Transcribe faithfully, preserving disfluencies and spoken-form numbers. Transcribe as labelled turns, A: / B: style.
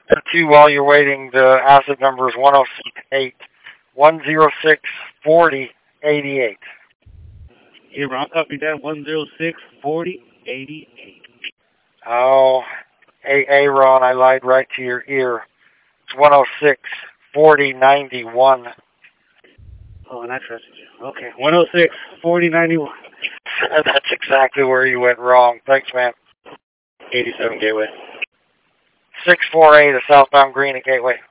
A: Two, while you're waiting, the asset number is one oh six eight, one oh six, forty, eighty-eight.
B: Hey, Ron, copy that, one oh six, forty, eighty-eight.
A: Oh, hey, hey, Ron, I lied right to your ear. It's one oh six, forty, ninety-one.
B: Oh, and I trusted you. Okay, one oh six, forty, ninety-one.
A: That's exactly where you went wrong. Thanks, man.
B: eighty-seven Gateway.
A: six four eight, a southbound green at Gateway.